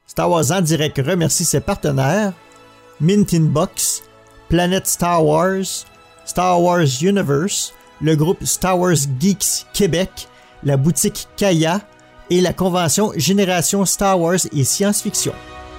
Star Wars en direct remercie ses partenaires Mint Inbox, Planète Star Wars Universe, le groupe Star Wars Geeks Québec, la boutique Kaya et la convention Génération Star Wars et Science-Fiction.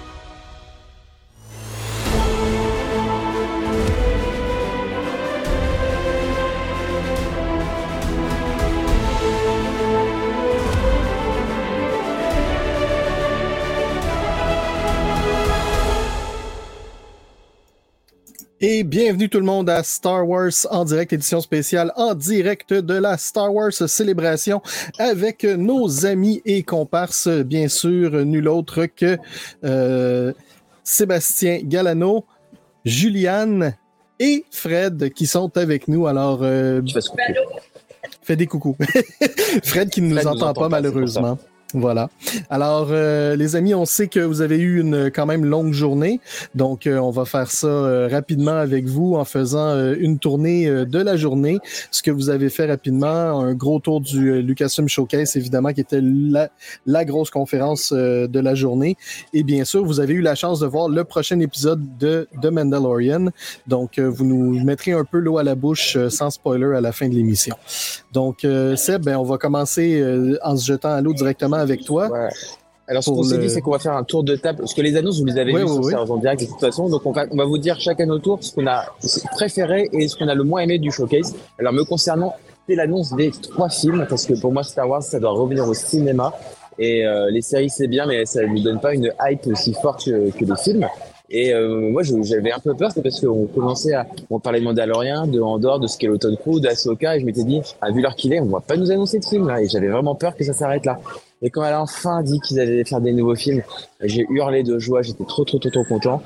Et bienvenue tout le monde à Star Wars en direct, édition spéciale en direct de la Star Wars Célébration avec nos amis et comparses, bien sûr, nul autre que Sébastien Galano, Juliane et Fred qui sont avec nous. Alors, fais des coucous. Fred qui ne nous entend pas malheureusement. Voilà. Alors, les amis, on sait que vous avez eu une quand même longue journée, donc on va faire ça rapidement avec vous en faisant une tournée de la journée. Ce que vous avez fait rapidement, un gros tour du Lucasfilm Showcase, évidemment, qui était la grosse conférence de la journée. Et bien sûr, vous avez eu la chance de voir le prochain épisode de Mandalorian. Donc, vous nous mettrez un peu l'eau à la bouche sans spoiler à la fin de l'émission. Donc, Seb, on va commencer en se jetant à l'eau directement avec toi. Ouais. Alors, ce qu'on s'est dit, c'est qu'on va faire un tour de table, parce que les annonces, vous les avez vues sur Star en direct de toute façon, donc on va vous dire chacun notre tour ce qu'on a préféré et ce qu'on a le moins aimé du showcase. Alors, me concernant, c'est l'annonce des 3 films, parce que pour moi, Star Wars, ça doit revenir au cinéma, et les séries, c'est bien, mais ça ne nous donne pas une hype aussi forte que les films. Et moi, j'avais un peu peur, c'est parce qu'on commençait on parlait de Mandalorian, de Andor, de Skeleton Crew, d'Ahsoka, et je m'étais dit, vu l'heure qu'il est, on va pas nous annoncer de film, là, et j'avais vraiment peur que ça s'arrête là. Et quand elle a enfin dit qu'ils allaient faire des nouveaux films, j'ai hurlé de joie, j'étais trop content.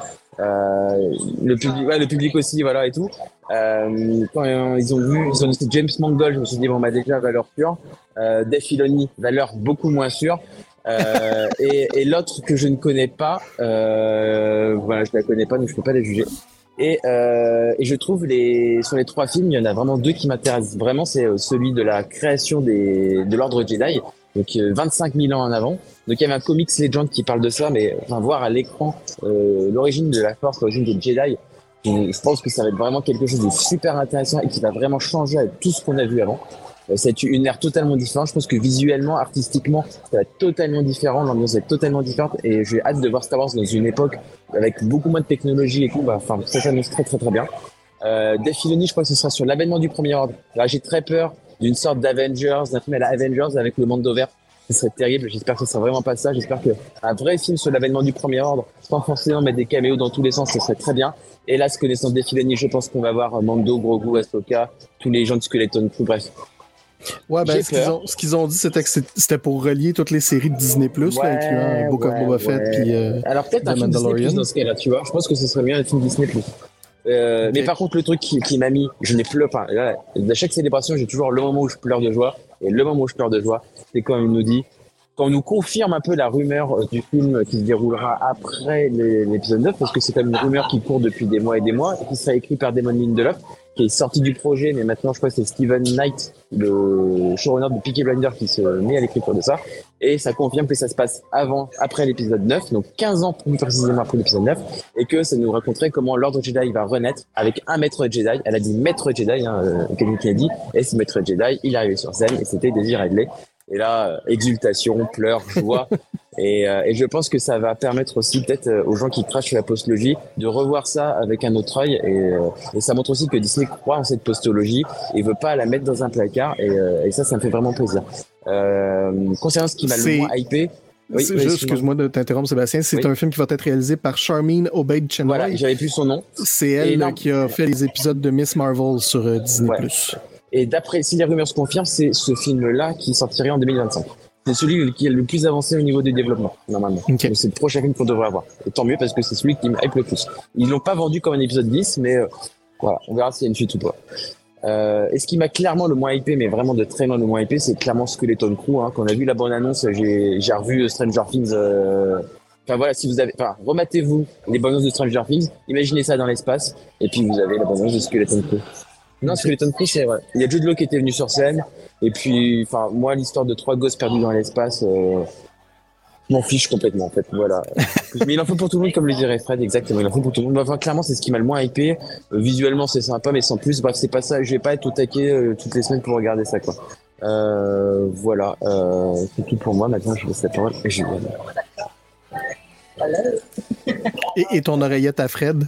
Le public aussi, voilà, et tout. Quand ils ont dit James Mangold, je me suis dit, bon, déjà, valeur pure. Dave Filoni, valeur beaucoup moins sûre. Et l'autre que je ne connais pas, voilà, je la connais pas, donc je peux pas la juger. Et je trouve sur les 3 films, il y en a vraiment 2 qui m'intéressent vraiment. C'est celui de la création de l'Ordre Jedi, donc 25 000 ans en avant. Donc il y avait un comics Legend qui parle de ça, mais voir à l'écran l'origine de la Force, l'origine des Jedi, je pense que ça va être vraiment quelque chose de super intéressant et qui va vraiment changer avec tout ce qu'on a vu avant. C'est une ère totalement différente. Je pense que visuellement, artistiquement, ça va être totalement différent. L'ambiance va être totalement différente. Et j'ai hâte de voir Star Wars dans une époque avec beaucoup moins de technologie et tout. Ça s'annonce très bien. Dave Filoni, je crois que ce sera sur l'avènement du Premier Ordre. Là, j'ai très peur d'une sorte d'Avengers, d'un film à la Avengers avec le Mando vert. Ce serait terrible. J'espère que ce sera vraiment pas ça. J'espère qu'un vrai film sur l'avènement du Premier Ordre, sans forcément mettre des caméos dans tous les sens, ce serait très bien. Et là, connaissant Dave Filoni, je pense qu'on va voir Mando, Grogu, Ahsoka, tous les gens de Skeleton Crew, bref. Ouais, ce qu'ils ont dit, c'était que c'était pour relier toutes les séries de Disney+, là, incluant Book of Boba Fett puis alors peut-être un film Disney+, dans ce cas-là, tu vois. Je pense que ce serait mieux un film Disney+. Okay. Mais par contre, le truc qui m'a mis, je n'ai pleuré pas. À chaque célébration, j'ai toujours le moment où je pleure de joie. Et le moment où je pleure de joie, c'est quand il nous dit, quand on nous confirme un peu la rumeur du film qui se déroulera après l'épisode 9, parce que c'est quand même une rumeur qui court depuis des mois et des mois, et qui sera écrite par Damon Lindelof, qui est sorti du projet, mais maintenant je crois que c'est Steven Knight, le showrunner de Peaky Blinders, qui se met à l'écriture de ça, et ça confirme que ça se passe après l'épisode 9, donc 15 ans plus précisément après l'épisode 9, et que ça nous raconterait comment l'Ordre Jedi va renaître avec un maître Jedi. Elle a dit maître Jedi, quelqu'un qui a dit, et ce maître Jedi, il est arrivé sur scène, et c'était Daisy Ridley. Et là, exultation, pleurs, joie. Et je pense que ça va permettre aussi peut-être aux gens qui crachent sur la postologie de revoir ça avec un autre œil. Et ça montre aussi que Disney croit en cette postologie et veut pas la mettre dans un placard. Et ça me fait vraiment plaisir. Concernant ce qui m'a le moins hypé, oui, excuse-moi de t'interrompre, Sébastien. C'est un film qui va être réalisé par Charmine Obaid-Chinoy. Voilà, j'avais plus son nom. C'est elle qui a fait les épisodes de Miss Marvel sur Disney+. Ouais. Et si les rumeurs se confirment, c'est ce film-là qui sortirait en 2025. C'est celui qui est le plus avancé au niveau du développement, normalement. Okay. Donc c'est le prochain film qu'on devrait avoir. Et tant mieux, parce que c'est celui qui me hype le plus. Ils l'ont pas vendu comme un épisode 10, mais voilà, on verra s'il y a une suite ou pas. Et ce qui m'a clairement le moins hypé, mais vraiment de très loin le moins hypé, c'est clairement Skeleton Crew. Quand on a vu la bande-annonce, j'ai revu Stranger Things. Enfin voilà, rematez-vous les bandes-annonces de Stranger Things, imaginez ça dans l'espace, et puis vous avez la bande-annonce de Skeleton Crew. Non, Skeleton Crew, c'est vrai. Il y a Jude Law qui était venu sur scène. Et puis, moi, l'histoire de 3 gosses perdus dans l'espace, Je m'en fiche complètement en fait, voilà. Mais il en faut pour tout le monde, comme le dirait Fred, exactement. Il en faut pour tout le monde. Enfin, clairement, c'est ce qui m'a le moins hypé. Visuellement, c'est sympa, mais sans plus. Bref, c'est pas ça. Je vais pas être au taquet toutes les semaines pour regarder ça, quoi. Voilà. C'est tout pour moi. Maintenant, je laisse la parole à Julien. Et ton oreillette à Fred?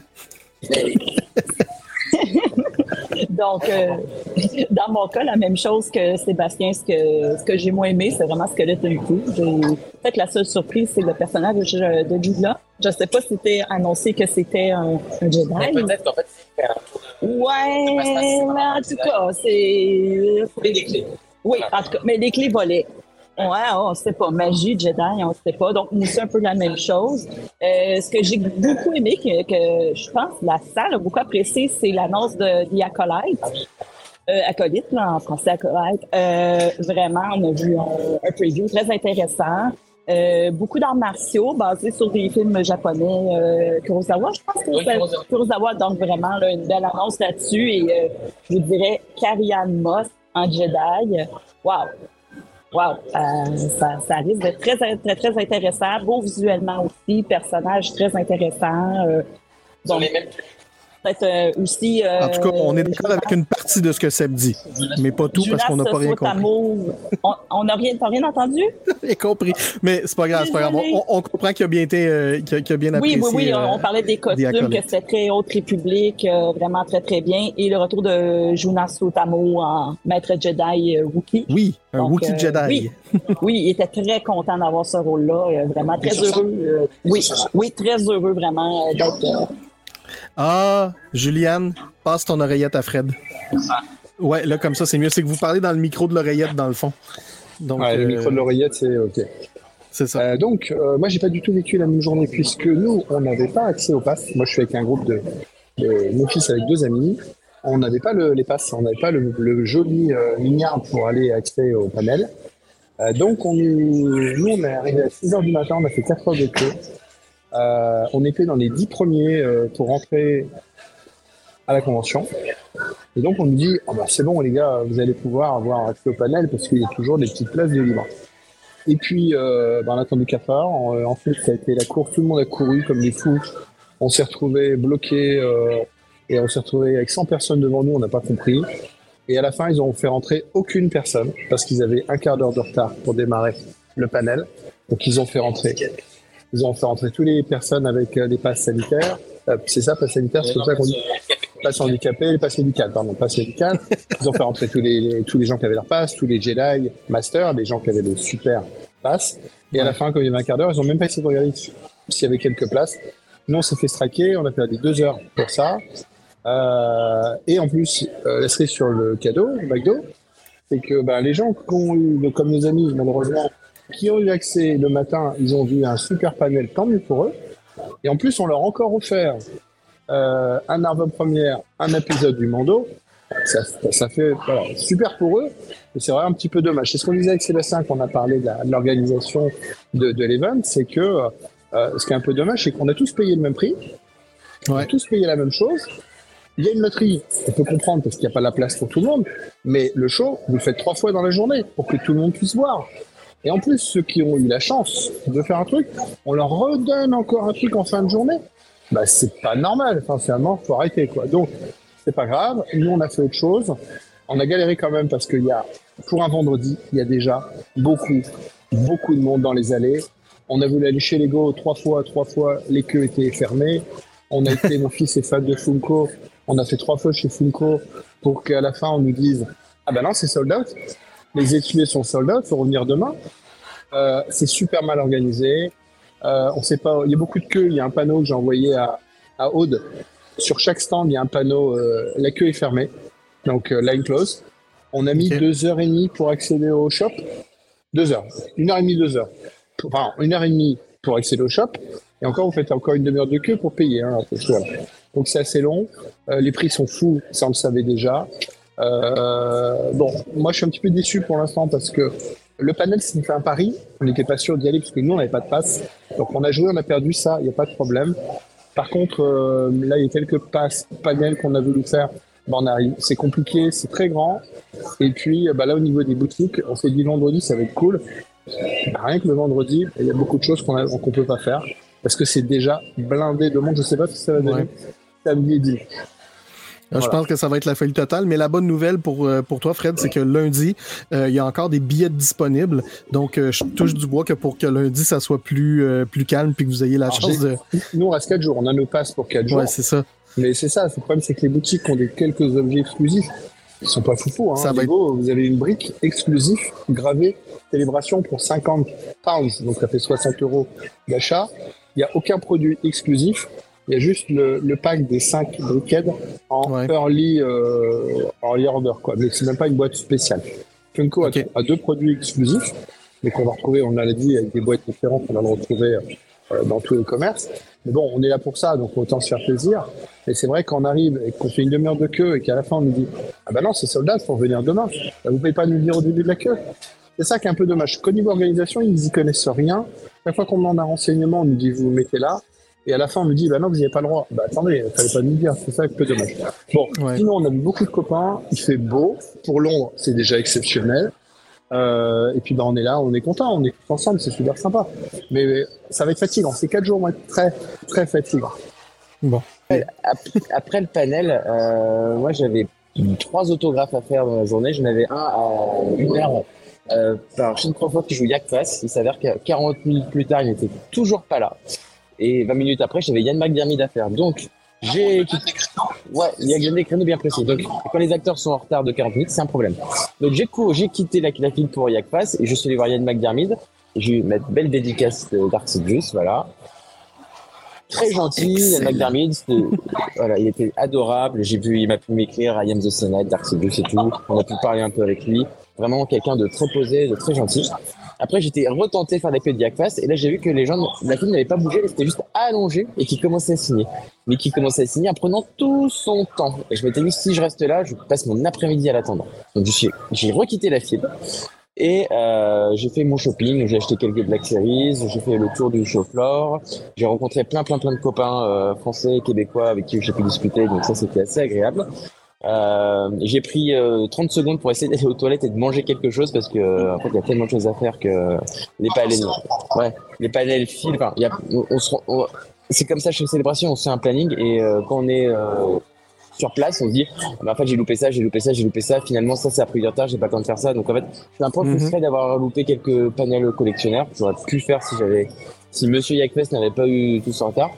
Donc, dans mon cas, la même chose que Sébastien, ce que j'ai moins aimé, c'est vraiment Skeleton Crew. Peut-être la seule surprise, c'est le personnage de Judah. Je sais pas si c'était annoncé que c'était un Jedi. Mais peut-être qu'en fait, c'est un... Ouais, mais en tout cas, c'est... des clés. Oui, en tout cas, mais les clés volaient. Ouais, on ne sait pas. Magie, Jedi, on ne sait pas. Donc, c'est un peu la même chose. Ce que j'ai beaucoup aimé, que je pense la salle a beaucoup apprécié, c'est l'annonce de The Acolyte. Acolyte, là, en français, Acolyte. Vraiment, on a vu un preview très intéressant. Beaucoup d'arts martiaux basés sur des films japonais. Kurosawa, je pense que c'est Kurosawa. Donc, vraiment, là, une belle annonce là-dessus. Et je vous dirais, Carrie-Anne Moss en Jedi. Wow! Wow, ça risque d'être très, très, très intéressant. Beau visuellement aussi, personnage très intéressant. Donc, peut-être aussi... en tout cas, on est d'accord avec une partie de ce que Seb dit, mais pas tout parce qu'on n'a pas rien compris. On n'a rien, t'as rien entendu? J'ai compris, mais c'est pas grave, c'est pas grave. On comprend qu'il a bien été, qu'il a bien apprécié. Oui, on parlait des costumes, que c'était très Haute République, vraiment très, très bien. Et le retour de Jonas Otamo en maître Jedi Wookiee. Oui, un Wookiee Jedi. Oui, il était très content d'avoir ce rôle-là, vraiment très heureux. Oui, très heureux vraiment d'être... Juliane, passe ton oreillette à Fred. Ouais, là, comme ça, c'est mieux. C'est que vous parlez dans le micro de l'oreillette, dans le fond. Donc, le micro de l'oreillette, c'est OK. C'est ça. Moi, j'ai pas du tout vécu la même journée, puisque nous, on n'avait pas accès au pass. Moi, je suis avec un groupe de mon fils avec 2 amis. On n'avait pas les passes, on n'avait pas le joli lignard pour aller accès au panel. Donc, nous, on est arrivé à 6h du matin, on a fait 4 heures de queue. On était dans les 10 premiers pour rentrer à la convention. Et donc, on nous dit, c'est bon, les gars, vous allez pouvoir avoir accès au panel parce qu'il y a toujours des petites places de libre. Et puis, on a attendu 4 heures. Ensuite, ça a été la course. Tout le monde a couru comme des fous. On s'est retrouvés bloqués et on s'est retrouvés avec 100 personnes devant nous. On n'a pas compris. Et à la fin, ils ont fait rentrer aucune personne parce qu'ils avaient un quart d'heure de retard pour démarrer le panel. Donc, ils ont fait rentrer toutes les personnes avec des passes sanitaires. C'est ça, passe sanitaire, c'est comme ça qu'on dit. Passe handicapé, les passes médicales, passe médicales. Ils ont fait rentrer tous les gens qui avaient leur passe, tous les Jedi Master, les gens qui avaient le super pass. Et à la fin, quand il y avait un quart d'heure, ils ont même pas essayé de regarder s'il y avait quelques places. Nous, on s'est fait straquer, on a perdu 2 heures pour ça. Et en plus, la cerise sur le cadeau, le McDo, c'est que les gens qui ont eu, comme nos amis, malheureusement, qui ont eu accès le matin, ils ont vu un super panel, tant mieux pour eux. Et en plus, on leur a encore offert un avant-première, un épisode du Mando. Ça fait super pour eux, mais c'est vraiment un petit peu dommage. C'est ce qu'on disait avec Sébastien quand on a parlé de l'organisation de l'event, c'est que ce qui est un peu dommage, c'est qu'on a tous payé le même prix, on a tous payé la même chose. Il y a une loterie, on peut comprendre parce qu'il n'y a pas la place pour tout le monde, mais le show, vous le faites 3 fois dans la journée pour que tout le monde puisse voir. Et en plus, ceux qui ont eu la chance de faire un truc, on leur redonne encore un truc en fin de journée. C'est pas normal. Enfin, finalement, faut arrêter, quoi. Donc, c'est pas grave. Nous, on a fait autre chose. On a galéré quand même parce pour un vendredi, il y a déjà beaucoup de monde dans les allées. On a voulu aller chez Lego 3 fois, les queues étaient fermées. On a été, mon fils est fan de Funko. On a fait 3 fois chez Funko pour qu'à la fin, on nous dise, non, c'est sold out. Les étudiants sont sold out, faut revenir demain. C'est super mal organisé. On sait pas, il y a beaucoup de queues. Il y a un panneau que j'ai envoyé à Aude. Sur chaque stand, il y a un panneau, la queue est fermée. Donc, line close. On a mis 2h30 pour accéder au shop. 2 heures. 1h30, 2 heures. Enfin, 1h30 pour accéder au shop. Et encore, vous faites encore une demi-heure de queue pour payer. Voilà. Donc, c'est assez long. Les prix sont fous. Ça, on le savait déjà. Moi je suis un petit peu déçu pour l'instant parce que le panel c'était un pari, on n'était pas sûr d'y aller parce que nous on n'avait pas de passe, donc on a joué, on a perdu ça, il n'y a pas de problème. Par contre là il y a quelques panels qu'on a voulu faire, c'est compliqué, c'est très grand, et puis là au niveau des boutiques on s'est dit vendredi ça va être cool, Rien que le vendredi, il y a beaucoup de choses qu'on peut pas faire parce que c'est déjà blindé de monde. Je sais pas si ça va donner samedi et dimanche. Je pense que ça va être la folie totale, mais la bonne nouvelle pour toi, Fred, c'est que lundi, il y a encore des billets disponibles. Donc, je touche du bois que pour que lundi, ça soit plus calme puis que vous ayez la chance de... Nous, on reste 4 jours. On a nos passes pour 4 jours. Ouais, c'est ça. Mais c'est ça. Le problème, c'est que les boutiques ont quelques objets exclusifs. Ils sont pas foufous. Hein. Vous avez une brique exclusive gravée célébration pour 50 pounds. Donc, ça fait 60 € d'achat. Il n'y a aucun produit exclusif. Il y a juste le pack des 5 briquettes en early order, quoi. Mais c'est même pas une boîte spéciale. Funko a 2 produits exclusifs, mais qu'on va retrouver, on l'a dit, avec des boîtes différentes, on va le retrouver dans tous les commerces. Mais bon, on est là pour ça, donc autant se faire plaisir. Et c'est vrai qu'on arrive et qu'on fait une demi-heure de queue et qu'à la fin on nous dit « Ah ben non, c'est sold out, faut venir demain. Vous ne pouvez pas nous dire au début de la queue ». C'est ça qui est un peu dommage. Qu'au niveau organisation, ils n'y connaissent rien. Chaque fois qu'on demande un renseignement, on nous dit « Vous vous mettez là ». Et à la fin, on nous dit, bah non, vous n'y avez pas le droit. Bah attendez, il fallait pas nous dire, c'est ça un peu dommage. Bon, sinon, on a beaucoup de copains, il fait beau. Pour Londres, c'est déjà exceptionnel. Et puis, bah, on est là, on est content, on est tous ensemble, c'est super sympa. Mais ça va être fatigant. Ces 4 jours vont être très, très fatigants. Bon. Après le panel, moi, j'avais 3 autographes à faire dans la journée. J'en avais un à 1h par Shane Crawford qui joue Yakfas. Il s'avère que 40 minutes plus tard, il n'était toujours pas là. Et 20 minutes après, j'avais Ian McDiarmid à faire. Donc, il y a des créneaux bien précis. Donc, quand les acteurs sont en retard de 40 minutes, c'est un problème. Donc, j'ai quitté la file pour Yakfas et je suis allé voir Ian McDiarmid. J'ai eu ma belle dédicace de Dark Sidious, voilà. Très gentil, Ian McDiarmid. Voilà, il était adorable. Il m'a pu m'écrire I am the Senate, Dark Sidious et tout. On a pu parler un peu avec lui. Vraiment quelqu'un de très posé, de très gentil. Après, j'étais retenté de faire l'épée de Yakfas et là, j'ai vu que les gens, la file n'avait pas bougé, elle était juste allongée et qui commençait à signer. Mais qui commençait à signer en prenant tout son temps. Et je m'étais dit, si je reste là, je passe mon après-midi à l'attendre. Donc, j'ai requitté la file et j'ai fait mon shopping. J'ai acheté quelques Black Series, j'ai fait le tour du show floor. J'ai rencontré plein de copains français et québécois avec qui j'ai pu discuter. Donc ça, c'était assez agréable. J'ai pris 30 secondes pour essayer d'aller aux toilettes et de manger quelque chose parce que en fait il y a tellement de choses à faire que les panels filent. Enfin, c'est comme ça chez Célébration, on se fait un planning et quand on est sur place, on se dit en fait j'ai loupé ça, finalement ça a pris du retard, j'ai pas le temps de faire ça. Donc en fait, je suis un peu frustré d'avoir loupé quelques panels collectionneurs. J'aurais pu le faire si Monsieur Yakfest n'avait pas eu tout son retard.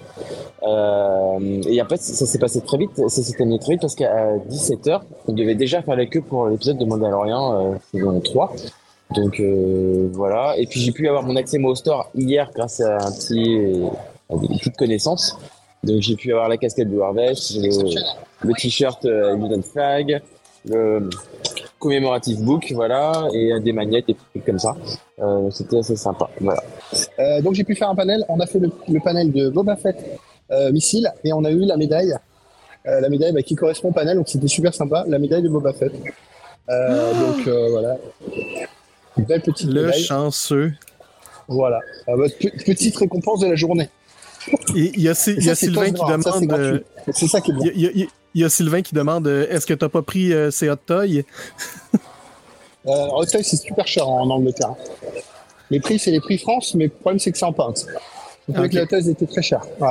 Et après, ça s'est passé très vite. Ça s'est terminé très vite parce qu'à 17h, on devait déjà faire la queue pour l'épisode de Mandalorian saison 3. Donc voilà. Et puis j'ai pu avoir mon accès au store hier grâce à à des petites connaissances. Donc j'ai pu avoir la casquette de Harvest, le t-shirt Illusion Flag, le commémorative book, voilà, et des magnettes et des trucs comme ça. C'était assez sympa, voilà. Donc j'ai pu faire un panel. On a fait le panel de Boba Fett missile et on a eu la médaille. La médaille qui correspond au panel, donc c'était super sympa. La médaille de Boba Fett. Donc voilà. Une belle petite médaille. Le chanceux. Voilà. Petite récompense de la journée. Et il y a Sylvain qui demande. C'est ça qui est bien. Il y a Sylvain qui demande est-ce que tu n'as pas pris ces hot toys? Hot toys, c'est super cher en Angleterre. Les prix, c'est les prix France, mais le problème, c'est que c'est en pounds. Donc les hot toys étaient très chers. Ouais.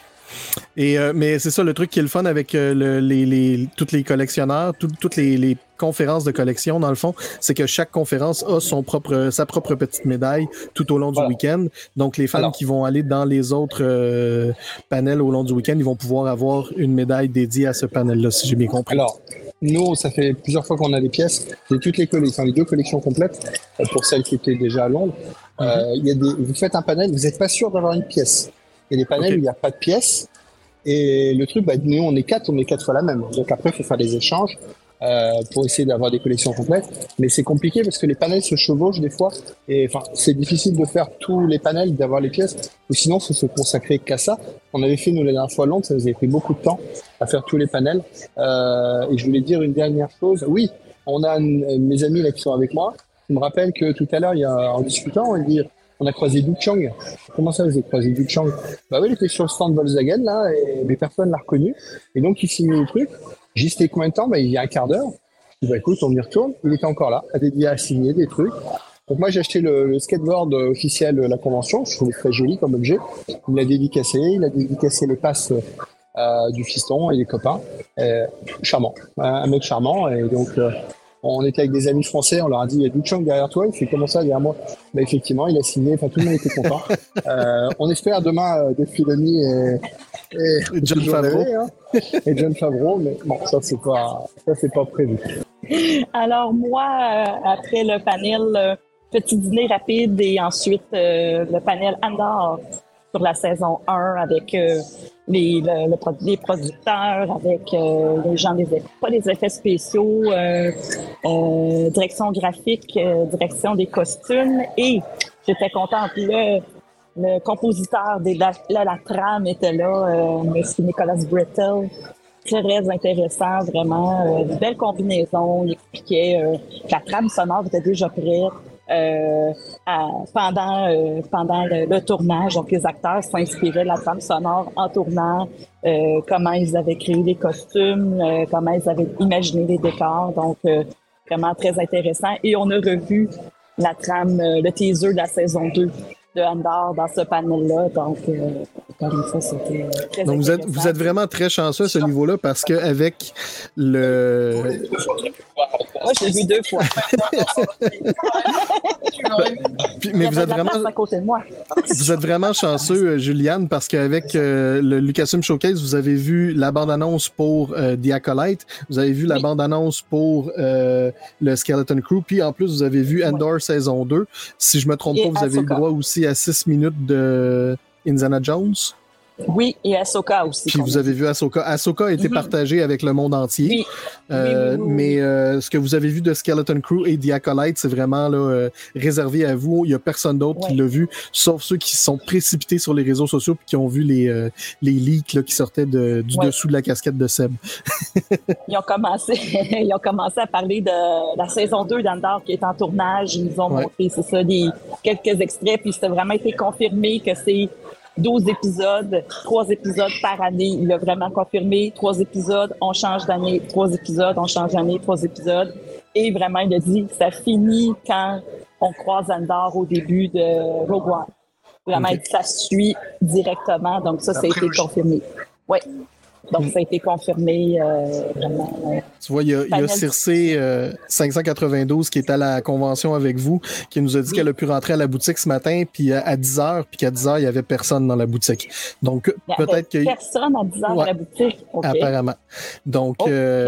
Mais c'est ça le truc qui est le fun avec tous les collectionneurs, toutes les conférences de collection dans le fond, c'est que chaque conférence a sa propre petite médaille tout au long du week-end. Donc les fans qui vont aller dans les autres panels au long du week-end, ils vont pouvoir avoir une médaille dédiée à ce panel-là, si j'ai bien compris. Alors, nous, ça fait plusieurs fois qu'on a des pièces. C'est toutes les 2 collections complètes pour celles qui étaient déjà à Londres. Vous faites un panel, vous n'êtes pas sûr d'avoir une pièce. Il y a des panels où il n'y a pas de pièces. Et le truc, nous, on est 4 fois la même. Donc après, il faut faire des échanges pour essayer d'avoir des collections complètes. Mais c'est compliqué parce que les panels se chevauchent des fois. Et enfin, c'est difficile de faire tous les panels, d'avoir les pièces. Ou sinon, il faut se consacrer qu'à ça. On avait fait, nous, la dernière fois à Londres, ça nous avait pris beaucoup de temps à faire tous les panels. Et je voulais dire une dernière chose. Oui, on a mes amis là qui sont avec moi. Ils me rappellent que tout à l'heure, en discutant, ils disent on a croisé Duke Chang. Comment ça, vous avez croisé Duke Chang? Bah oui, il était sur le stand Volkswagen, là, mais personne l'a reconnu. Et donc, il signait le truc. J'y étais combien de temps? Bah, il y a un quart d'heure. Je dis, bah écoute, on y retourne. Il était encore là, à signer des trucs. Donc moi j'ai acheté le skateboard officiel de la convention, je trouve très joli comme objet. Il a dédicacé les passes du fiston et des copains. Charmant, un mec charmant. Et donc on était avec des amis français, on leur a dit il y a Du Chang derrière toi, il fait comment ça derrière moi? Bah, effectivement, il a signé, enfin tout le monde était content. On espère demain Dave Filoni et Jon Favreau. Et Jon Favreau, mais bon, ça c'est pas prévu. Alors moi, après le panel, petit dîner rapide et ensuite le panel Andor sur la saison 1 avec les producteurs, avec les gens pas des effets spéciaux, direction graphique, direction des costumes et j'étais contente. Le compositeur de la trame était là, Monsieur Nicolas Brittle. Très intéressant, vraiment. Une belle combinaison. Il expliquait que la trame sonore était déjà prête. Pendant le tournage, donc les acteurs s'inspiraient de la trame sonore en tournant, comment ils avaient créé les costumes, comment ils avaient imaginé les décors, donc vraiment très intéressant. Et on a revu la trame, le teaser de la saison 2 de Andor dans ce panel-là, donc comme ça, c'était très donc vous êtes vraiment très chanceux à ce niveau-là parce qu'avec le... Moi, je l'ai vu 2 fois. Mais vous êtes vraiment... à côté de moi. Vous êtes vraiment chanceux, Juliane, parce qu'avec le Lucasfilm Showcase, vous avez vu la bande-annonce pour The Acolyte, vous avez vu la bande-annonce pour le Skeleton Crew, puis en plus, vous avez vu Andor saison 2. Si je me trompe pas, vous avez le droit aussi à 6 minutes de Indiana Jones. Oui, et Ahsoka aussi. Puis vous avez vu Ahsoka. Ahsoka a été partagée avec le monde entier. Oui. Mais ce que vous avez vu de Skeleton Crew et The Acolyte, c'est vraiment là, réservé à vous. Il n'y a personne d'autre qui l'a vu, sauf ceux qui sont précipités sur les réseaux sociaux et qui ont vu les leaks là, qui sortaient du dessous de la casquette de Seb. Ils ont commencé à parler de la saison 2 d'Andor qui est en tournage. Ils nous ont montré, c'est ça, quelques extraits, puis c'était vraiment été confirmé que c'est 12 épisodes, 3 épisodes par année. Il a vraiment confirmé 3 épisodes, on change d'année, 3 épisodes, on change d'année, 3 épisodes. Et vraiment, il a dit que ça finit quand on croise Andor au début de Rogue One. Vraiment, ça suit directement. Donc ça a été confirmé. Oui. Donc, ça a été confirmé vraiment. Tu vois, il y a Circé 592 qui est à la convention avec vous, qui nous a dit qu'elle a pu rentrer à la boutique ce matin, puis à 10h, puis qu'à 10h, il n'y avait personne dans la boutique. Donc, peut-être que... Personne à 10h dans la boutique? Okay. Apparemment. Donc,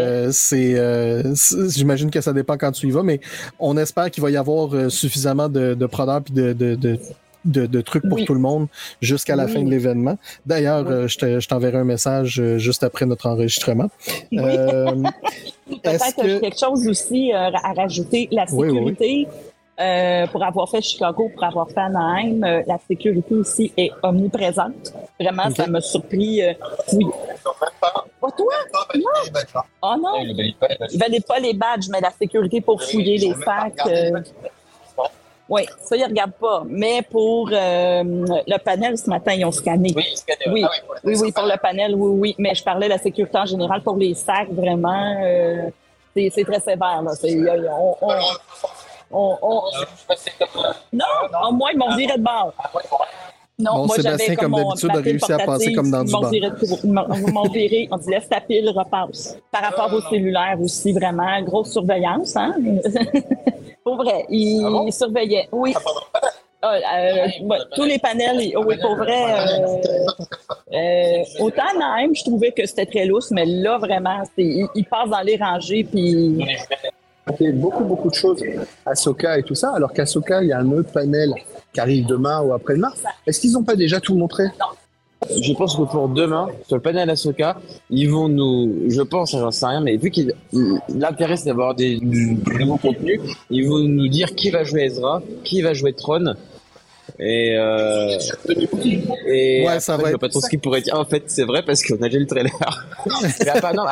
j'imagine que ça dépend quand tu y vas, mais on espère qu'il va y avoir suffisamment de prodeurs puis de trucs pour tout le monde jusqu'à la fin de l'événement. D'ailleurs, je t'enverrai un message juste après notre enregistrement. Peut-être quelque chose aussi à rajouter, la sécurité. Pour avoir fait Chicago, pour avoir fait Anaheim, la sécurité aussi est omniprésente. Vraiment, ça m'a surpris. Oui. Pas toi? Non. Oh non. Ils valaient pas les badges, mais la sécurité pour fouiller les sacs. Oui, ça, ils ne regardent pas. Mais pour le panel, ce matin, ils ont scanné. Oui, pour le panel, oui. Mais je parlais de la sécurité en général. Pour les sacs, vraiment, c'est très sévère. Là. Non, au moins, ils m'ont viré de bord. Non, bon, moi, Sébastien, comme d'habitude, a réussi à passer comme dans du banc. Ils m'ont viré, on dit laisse ta pile, repasse. Par rapport au cellulaire aussi, vraiment, grosse surveillance. Hein? Pour vrai, ils surveillaient. Oui. Tous les panels, oui, pour vrai. Autant même, je trouvais que c'était très lousse, mais là, vraiment, ils passent dans les rangées, puis... Il y a beaucoup de choses à Ahsoka et tout ça, alors qu'Ahsoka, il y a un autre panel qui arrive demain ou après-demain. Est-ce qu'ils n'ont pas déjà tout montré? Non. Je pense que pour demain, sur le panel Ahsoka, ils vont j'en sais rien, mais vu qu'il l'intérêt c'est d'avoir du nouveau contenu, ils vont nous dire qui va jouer Ezra, qui va jouer Tron. Et ouais, ça va je vois pas trop ce qu'il pourrait dire. En fait, c'est vrai parce qu'on a déjà le trailer. Mais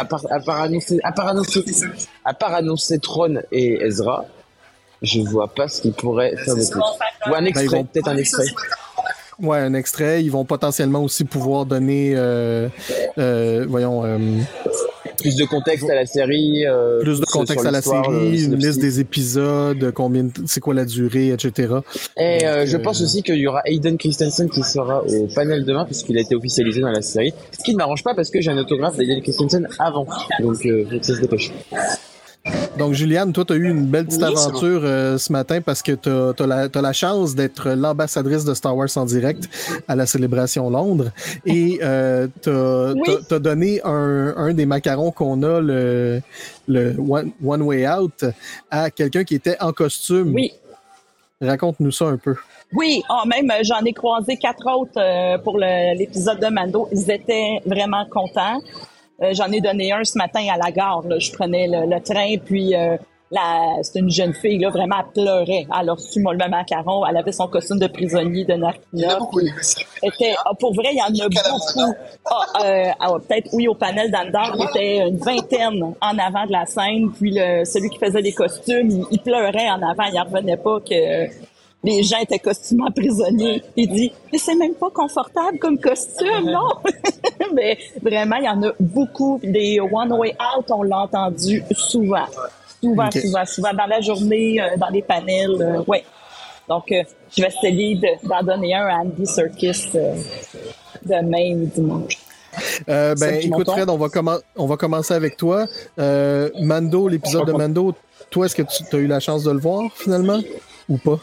à part annoncer Tron et Ezra, je vois pas ce qu'il pourrait faire de plus. Ou un extrait, peut-être un extrait. Ouais, un extrait. Ils vont potentiellement aussi pouvoir donner, plus de contexte à la série. Plus de contexte à la série, une liste des épisodes, c'est quoi la durée, etc. Et je pense aussi qu'il y aura Hayden Christensen qui sera au panel demain puisqu'il a été officialisé dans la série. Ce qui ne m'arrange pas parce que j'ai un autographe d'Hayden Christensen avant. Donc, faut que ça se dépêche. Donc, Juliane, toi, tu as eu une belle petite aventure ce matin parce que tu as la chance d'être l'ambassadrice de Star Wars en direct à la Célébration Londres. Et tu as donné un des macarons qu'on a, le One Way Out, à quelqu'un qui était en costume. Oui. Raconte-nous ça un peu. Oui, même j'en ai croisé 4 autres pour l'épisode de Mando. Ils étaient vraiment contents. J'en ai donné un ce matin à la gare. Là. Je prenais le train, puis c'était une jeune fille, là, vraiment, elle pleurait. Elle a reçu le macaron. Elle avait son costume de prisonnier de Narkina. Pour vrai, il y en a beaucoup. Peut-être, oui, au panel d'Andor, il était une vingtaine en avant de la scène. Puis celui qui faisait les costumes, il pleurait en avant. Il n'en revenait pas que les gens étaient costumés prisonniers. Il dit, mais c'est même pas confortable comme costume, non? Mais vraiment, il y en a beaucoup. Des One Way Out, on l'a entendu souvent. Souvent dans la journée, dans les panels. Ouais. Donc, je vais essayer d'en donner un à Andy Serkis demain ou dimanche. Écoute, Fred, on va commencer avec toi. Mando, l'épisode de Mando, toi, est-ce que tu as eu la chance de le voir, finalement, ou pas?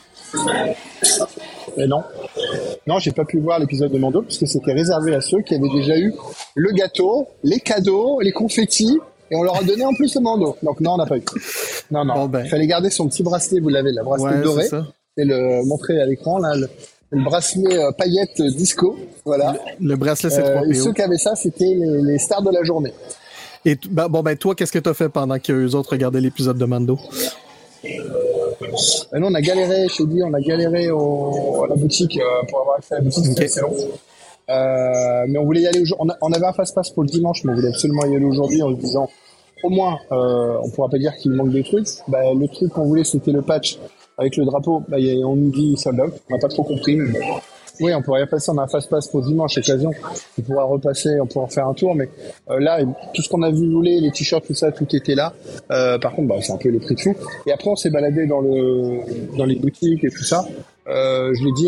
Non, j'ai pas pu voir l'épisode de Mando parce que c'était réservé à ceux qui avaient déjà eu le gâteau, les cadeaux, les confettis et on leur a donné en plus le Mando. Donc non, on n'a pas eu. Non. Il fallait garder son petit bracelet, vous l'avez, le bracelet doré, et le montrer à l'écran là, le bracelet paillette disco, voilà. Le bracelet C3PO. Et ceux qui avaient ça, c'était les stars de la journée. Et toi, qu'est-ce que t'as fait pendant qu'eux autres regardaient l'épisode de Mando? Nous, on a galéré, je t'ai dit, à la boutique pour avoir accès à la boutique, c'était assez long. Mais on voulait y aller aujourd'hui. On avait un fast-pass pour le dimanche, mais on voulait absolument y aller aujourd'hui en se disant, au moins, on pourra pas dire qu'il manque des trucs. Le truc qu'on voulait, c'était le patch avec le drapeau. On nous dit sold out. On n'a pas trop compris. Mais oui, on pourrait passer, on a un fast-pass pour dimanche, occasion. On pourra repasser, on pourra faire un tour, mais là, tout ce qu'on a vu, les t-shirts, tout ça, tout était là. Par contre, c'est un peu les prix de fou. Et après, on s'est baladé dans les boutiques et tout ça. Je l'ai dit,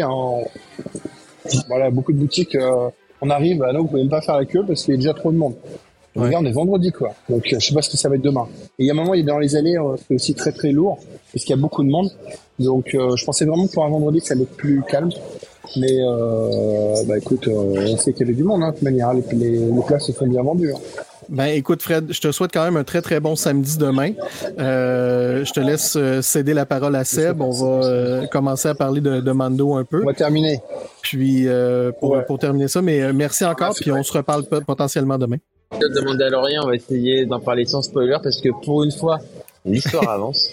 voilà, beaucoup de boutiques, on arrive, là, vous pouvez même pas faire la queue parce qu'il y a déjà trop de monde. Ouais. Regarde, on est vendredi, quoi. Donc, je sais pas ce que ça va être demain. Et il y a un moment, il est dans les allées, c'est aussi très, très lourd, parce qu'il y a beaucoup de monde. Donc, je pensais vraiment que pour un vendredi, ça allait être plus calme. Mais, écoute, on sait qu'il y avait du monde, hein, de toute manière. Les places se sont bien vendues. Hein. Écoute, Fred, je te souhaite quand même un très, très bon samedi demain. Je te laisse céder la parole à Seb. On va commencer à parler de Mando un peu. On va terminer. Puis, pour terminer ça, mais merci encore, puis on se reparle potentiellement demain. De Mandalorian, on va essayer d'en parler sans spoiler parce que pour une fois, l'histoire avance.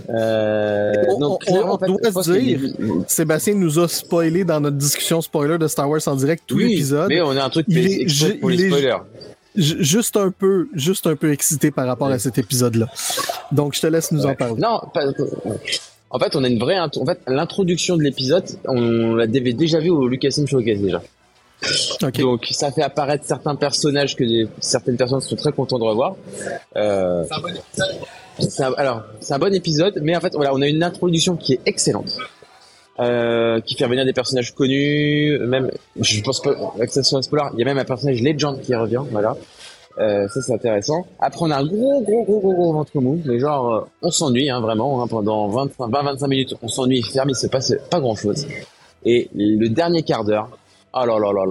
Donc, on doit se dire, Sébastien nous a spoilé dans notre discussion spoiler de Star Wars en direct tout l'épisode. Mais on a un truc exprès pour les spoilers. Juste un peu excité par rapport à cet épisode-là. Donc, je te laisse nous en parler. Non, en fait, on a une vraie. En fait, l'introduction de l'épisode, on l'avait déjà vu au Lucasfilm Showcase déjà. Okay. Donc, ça fait apparaître certains personnages que certaines personnes sont très contentes de revoir. C'est un bon épisode. C'est un bon épisode, mais en fait, voilà, on a une introduction qui est excellente. Qui fait revenir des personnages connus, même, je pense pas, avec ça sur un spoiler, il y a même un personnage Legend qui revient, voilà. Ça c'est intéressant. Après on a un gros ventre mou, mais genre, on s'ennuie, hein, vraiment, hein, pendant 20-25 minutes, on s'ennuie ferme, il se passe pas grand chose. Et le dernier quart d'heure, oh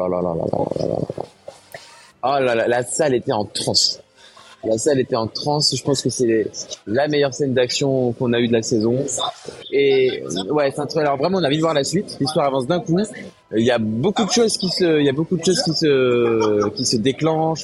là là, la salle était en transe. Je pense que c'est la meilleure scène d'action qu'on a eue de la saison. Et ouais, c'est un truc. Alors vraiment, on a envie de voir la suite. L'histoire avance d'un coup. Il y a beaucoup de choses qui se déclenchent.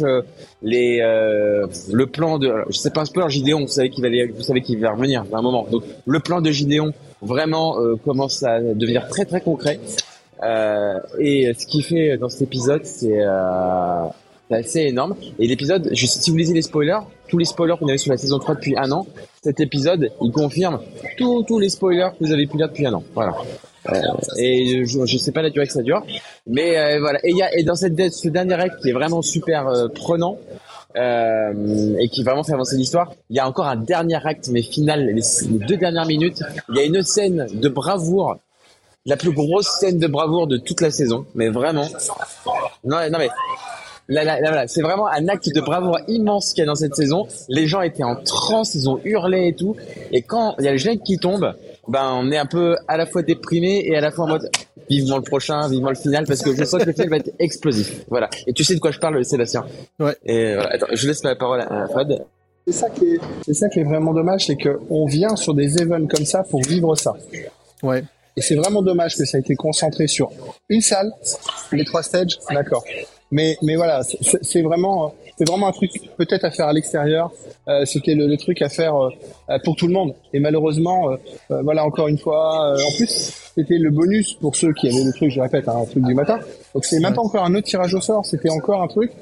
Le plan de, je sais pas un spoiler, Gideon, vous savez qu'il va revenir à un moment. Donc le plan de Gideon vraiment commence à devenir très très concret. Et ce qu'il fait dans cet épisode, c'est assez énorme. Et l'épisode, si vous lisez les spoilers, tous les spoilers qu'on avait sur la saison 3 depuis un an, cet épisode, il confirme tous les spoilers que vous avez pu lire depuis un an. Voilà. Et je sais pas la durée que ça dure, mais voilà. Et dans ce dernier acte qui est vraiment super prenant, et qui vraiment fait avancer l'histoire. Il y a encore un dernier acte, mais final, les 2 dernières minutes. Il y a une scène de bravoure, la plus grosse scène de bravoure de toute la saison, mais vraiment. Non mais. Là, c'est vraiment un acte de bravoure immense qu'il y a dans cette saison. Les gens étaient en transe, ils ont hurlé et tout. Et quand il y a le générique qui tombe, on est un peu à la fois déprimé et à la fois en mode vivement le prochain, vivement le final, parce que je sens que le final va être explosif. Voilà. Et tu sais de quoi je parle, Sébastien. Ouais. Et voilà. Attends, je laisse la parole à Fred. C'est ça qui est vraiment dommage, c'est qu'on vient sur des events comme ça pour vivre ça. Ouais. Et c'est vraiment dommage que ça a été concentré sur une salle, les 3 stages, d'accord. Mais voilà, c'est vraiment un truc peut-être à faire à l'extérieur. C'était le truc à faire pour tout le monde. Et malheureusement, voilà, encore une fois, en plus c'était le bonus pour ceux qui avaient le truc, je répète, un truc du matin. Donc c'est même pas encore un autre tirage au sort, c'était encore un truc.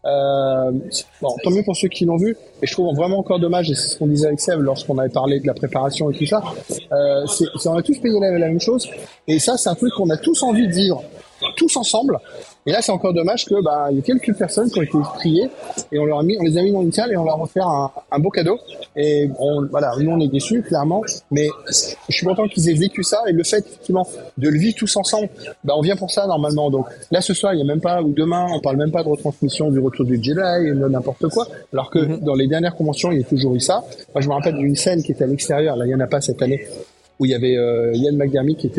Bon, tant mieux pour ceux qui l'ont vu. Et je trouve vraiment encore dommage, et c'est ce qu'on disait avec Seb lorsqu'on avait parlé de la préparation et tout ça. On a tous payé la même chose. Et ça, c'est un truc qu'on a tous envie de vivre, tous ensemble. Et là, c'est encore dommage que il y a quelques personnes qui ont été triées et on les a mis dans une salle et on leur a offert un beau cadeau. Et voilà, nous on est déçus clairement, mais je suis content qu'ils aient vécu ça, et le fait effectivement de le vivre tous ensemble, on vient pour ça normalement. Donc là ce soir, il y a même pas, ou demain, on parle même pas de retransmission du retour du Jedi et de n'importe quoi, alors que dans les dernières conventions, il y a toujours eu ça. Moi, je me rappelle d'une scène qui était à l'extérieur. Là, il y en a pas cette année, où il y avait Ian McDermott qui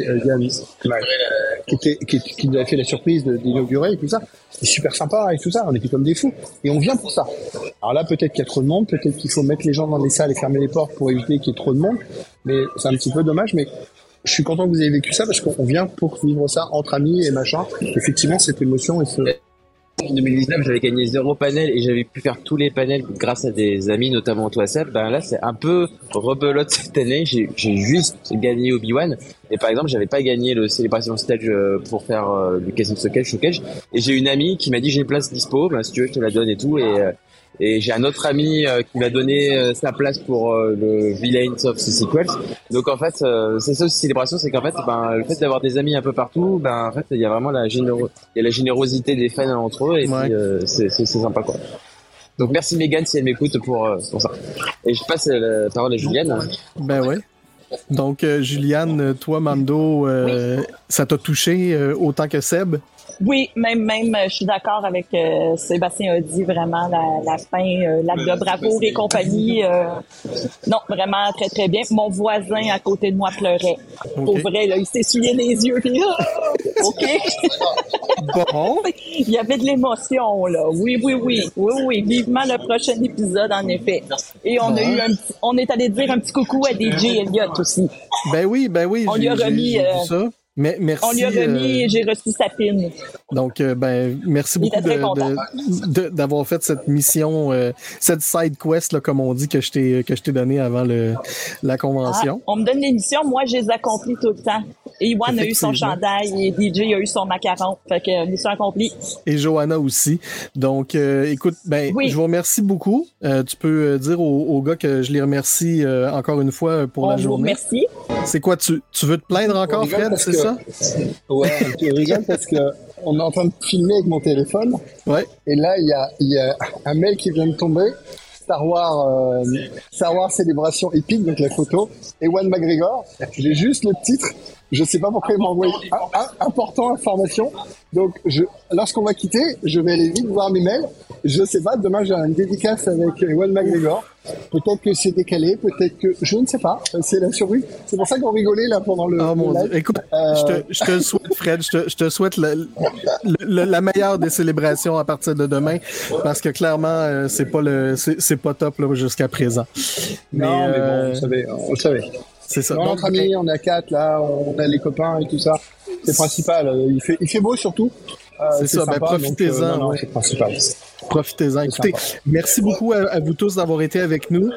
nous avait fait la surprise d'inaugurer et tout ça. C'était super sympa et tout ça, on était comme des fous. Et on vient pour ça. Alors là, peut-être qu'il y a trop de monde, peut-être qu'il faut mettre les gens dans les salles et fermer les portes pour éviter qu'il y ait trop de monde. Mais c'est un petit peu dommage, mais je suis content que vous ayez vécu ça, parce qu'on vient pour vivre ça entre amis et machin. Effectivement, cette émotion et ce... En 2019, j'avais gagné 0 panel et j'avais pu faire tous les panels grâce à des amis, notamment toi, Seb. Là, c'est un peu rebelote cette année. J'ai juste gagné Obi-Wan. Et par exemple, j'avais pas gagné le Celebration Stage pour faire du Casting Showcase. Et j'ai une amie qui m'a dit, j'ai une place dispo, si tu veux, je te la donne et tout. Et j'ai un autre ami qui m'a donné sa place pour le Villains of the Sequels. Donc en fait, c'est ça aussi Célébration, c'est qu'en fait, le fait d'avoir des amis un peu partout, en fait, il y a vraiment la générosité des fans entre eux, et puis c'est sympa, quoi. Donc merci Megan si elle m'écoute pour ça. Et je passe la parole à Juliane. Ben ouais. Donc Juliane, toi Mando, oui. Ça t'a touché autant que Seb? Oui, même, je suis d'accord avec Sébastien a dit, vraiment la fin, l'acte de bravoure et compagnie. Non, vraiment très très bien. Mon voisin à côté de moi pleurait. Okay. Pour vrai, là, il s'essuyait les yeux. Puis, ok. Bon. Il y avait de l'émotion là. Oui. Vivement le prochain épisode en effet. Et on a eu on est allé dire un petit coucou à DJ Elliott aussi. Ben oui. On lui a remis. J'ai vu ça. Mais merci. On lui a remis et j'ai reçu sa pine. Donc, merci beaucoup d'avoir fait cette mission, cette side quest, là, comme on dit, que je t'ai donné avant la convention. On me donne les missions, moi, je les accomplis tout le temps. Et Iwan a eu son chandail et DJ a eu son macaron. Fait que mission accomplie. Et Johanna aussi. Donc, écoute, je vous remercie beaucoup. Tu peux dire aux gars que je les remercie encore une fois pour la journée. Merci. C'est quoi, tu veux te plaindre encore, Fred, c'est ça? Ouais, je rigole parce que on est en train de filmer avec mon téléphone. Ouais. Et là, il y a un mail qui vient de tomber. Star Wars Célébration épique, donc la photo. Ewan McGregor. J'ai juste le titre. Je sais pas pourquoi il m'a envoyé important information. Donc, lorsqu'on va quitter, je vais aller vite voir mes mails. Je sais pas, demain j'ai une dédicace avec Ewan McGregor. Peut-être que c'est décalé, peut-être que... Je ne sais pas, c'est la surprise. C'est pour ça qu'on rigolait là pendant le mon live. Dieu. Écoute, je te souhaite, Fred, je te souhaite la meilleure des célébrations à partir de demain, parce que clairement, c'est pas top là, jusqu'à présent. Mais bon, on le savait. C'est ça. Entre amis, on a 4 là, on a les copains et tout ça. C'est principal. Il fait beau surtout. C'est ça, sympa, profitez-en. Donc, c'est principal. Profitez-en. Écoutez, merci beaucoup à vous tous d'avoir été avec nous.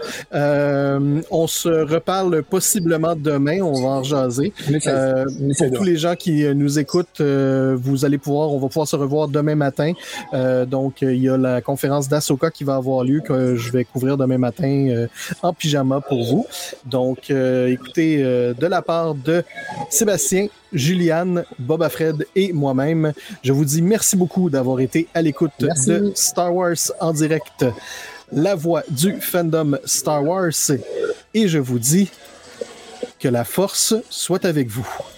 On se reparle possiblement demain. On va en jaser. Pour tous les gens qui nous écoutent, on va pouvoir se revoir demain matin. Donc, il y a la conférence d'Ahsoka qui va avoir lieu, que je vais couvrir demain matin en pyjama pour vous. Donc, écoutez, de la part de Sébastien, Juliane, Boba Fred et moi-même. Je vous dis merci beaucoup d'avoir été à l'écoute de Star Wars en direct, la voix du fandom Star Wars. Et je vous dis que la force soit avec vous.